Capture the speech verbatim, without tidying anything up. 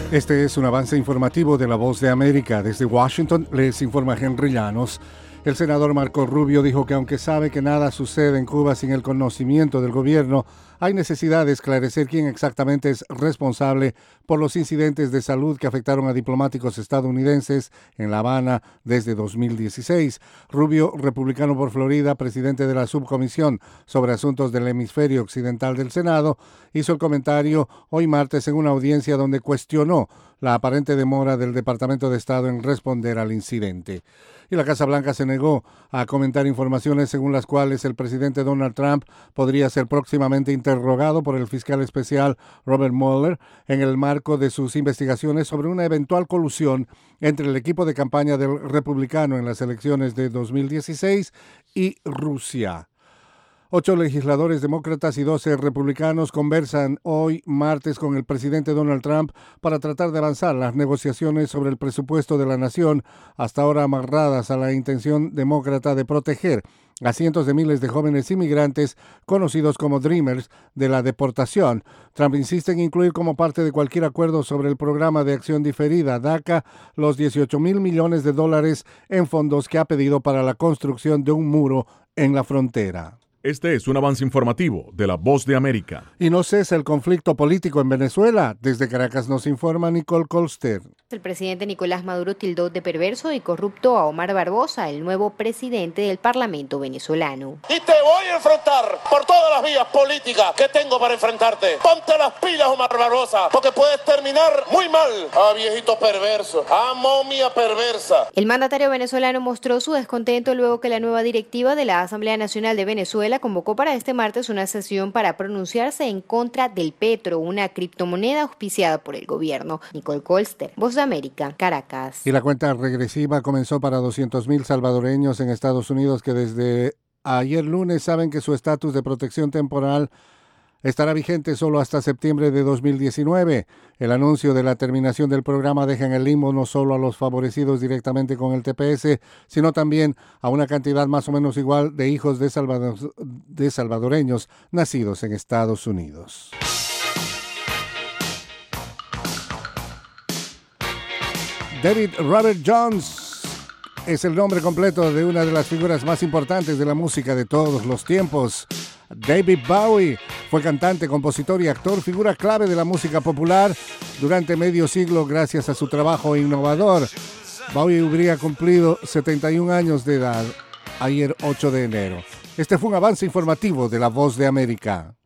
Este es un avance informativo de La Voz de América. Desde Washington les informa Henry Llanos. El senador Marco Rubio dijo que aunque sabe que nada sucede en Cuba sin el conocimiento del gobierno, hay necesidad de esclarecer quién exactamente es responsable por los incidentes de salud que afectaron a diplomáticos estadounidenses en La Habana desde dos mil dieciséis. Rubio, republicano por Florida, presidente de la subcomisión sobre asuntos del hemisferio occidental del Senado, hizo el comentario hoy martes en una audiencia donde cuestionó la aparente demora del Departamento de Estado en responder al incidente. Y la Casa Blanca se negó a comentar informaciones según las cuales el presidente Donald Trump podría ser próximamente interrogado por el fiscal especial Robert Mueller en el marco de sus investigaciones sobre una eventual colusión entre el equipo de campaña del republicano en las elecciones de dos mil dieciséis y Rusia. Ocho legisladores demócratas y doce republicanos conversan hoy martes con el presidente Donald Trump para tratar de avanzar las negociaciones sobre el presupuesto de la nación, hasta ahora amarradas a la intención demócrata de proteger a cientos de miles de jóvenes inmigrantes conocidos como Dreamers de la deportación. Trump insiste en incluir como parte de cualquier acuerdo sobre el programa de acción diferida DACA los dieciocho mil millones de dólares en fondos que ha pedido para la construcción de un muro en la frontera. Este es un avance informativo de La Voz de América. Y no cesa el conflicto político en Venezuela. Desde Caracas nos informa Nicole Colster. El presidente Nicolás Maduro tildó de perverso y corrupto a Omar Barbosa, el nuevo presidente del Parlamento venezolano. Y te voy a enfrentar por todas las vías políticas que tengo para enfrentarte. Ponte las pilas, Omar Barbosa, porque puedes terminar muy mal. Ah, viejito perverso, ah, momia perversa. El mandatario venezolano mostró su descontento luego que la nueva directiva de la Asamblea Nacional de Venezuela convocó para este martes una sesión para pronunciarse en contra del petro, una criptomoneda auspiciada por el gobierno. Nicole Colster, Voz de América, Caracas. Y la cuenta regresiva comenzó para doscientos mil salvadoreños en Estados Unidos que desde ayer lunes saben que su estatus de protección temporal estará vigente solo hasta septiembre de dos mil diecinueve. El anuncio de la terminación del programa deja en el limbo no solo a los favorecidos directamente con el T P S, sino también a una cantidad más o menos igual de hijos de, salvador, de salvadoreños nacidos en Estados Unidos. David Robert Jones es el nombre completo de una de las figuras más importantes de la música de todos los tiempos. David Bowie fue cantante, compositor y actor, figura clave de la música popular durante medio siglo gracias a su trabajo innovador. Bowie habría cumplido setenta y un años de edad ayer ocho de enero. Este fue un avance informativo de La Voz de América.